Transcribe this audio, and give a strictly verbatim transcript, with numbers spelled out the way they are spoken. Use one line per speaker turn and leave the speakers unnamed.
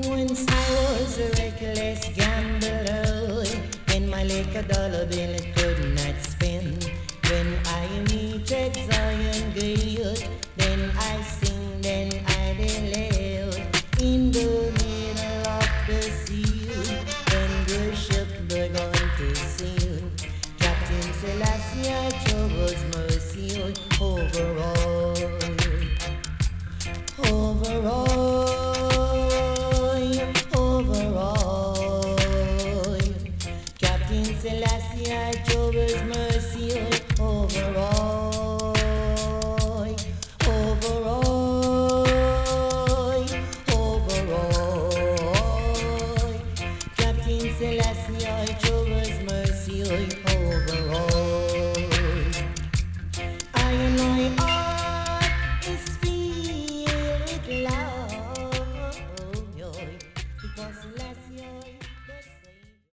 Once I was a reckless gambler, when my liquor dollar bill could not spend. When I reached Zion Gate, then I sing, then I live in the middle of the sea. When the ship began to sing, Captain Selassie chose mercy over all, over all, over all. Captain Selassie chose mercy over all, over all, over all. Captain Selassie chose mercy over all. I and I